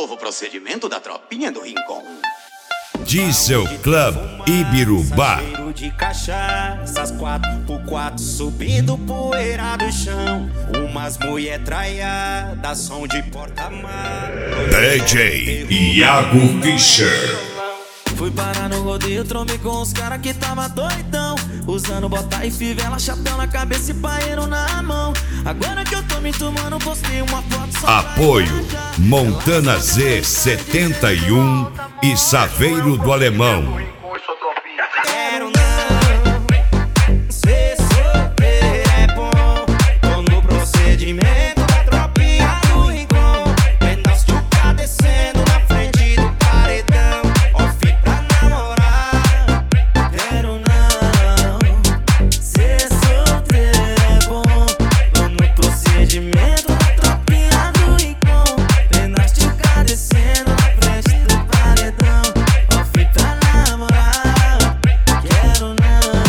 novo procedimento da tropinha do Rincon. Diesel Club Ibirubá. De cachaças 4x4 subindo poeira do chão. Umas mulher traiadas, som de porta-mar. DJ Iago Fischer. Fui parar no rodeio, trombei com os caras que tava doidão, usando bota e fivela, chapéu na cabeça e paeiro na mão. Agora que eu tô me tomando, postei uma foto só. Apoio Montana Z71 e Saveiro do Alemão. Quero não ser solteiro, é bom. Tô no procedimento da tropinha do Rincon. Pedaço de uca descendo na frente do paredão. Off pra namorar. Quero não ser solteiro, é bom. Tô no procedimento da tropinha do Rincon. Pedaço de uca descendo na frente do paredão. Off pra namorar. Quero não.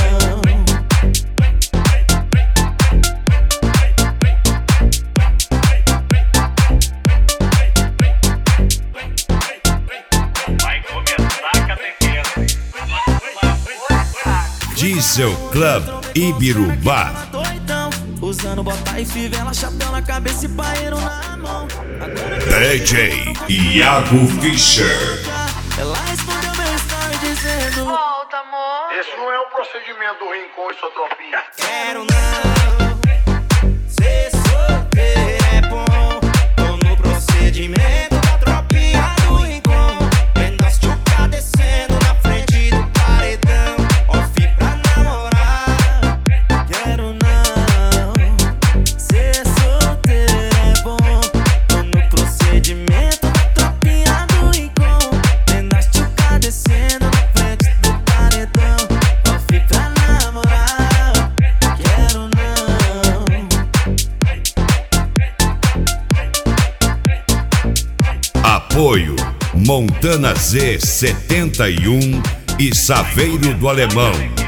Vai começar a catequese. Diesel Club Ibirubá. Doidão, usando bota e fivela, chapéu na cabeça e paeiro na mão. Agora DJ Iago Fischer. ela respondeu meu story dizendo: Volta, amor. Esse não é o procedimento do Rincon e sua tropinha. quero não ser solteiro, é bom. Tô no procedimento da tropinha do Rincon. Pedaço de uca descendo na frente do paredão. Off pra namorar. Quero não ser solteiro, é bom. Tô no procedimento da tropinha do Rincon. Pedaço de uca descendo na frente do paredão. Off pra namorar. Quero não. Apoio Montana Z71 e Saveiro do Alemão.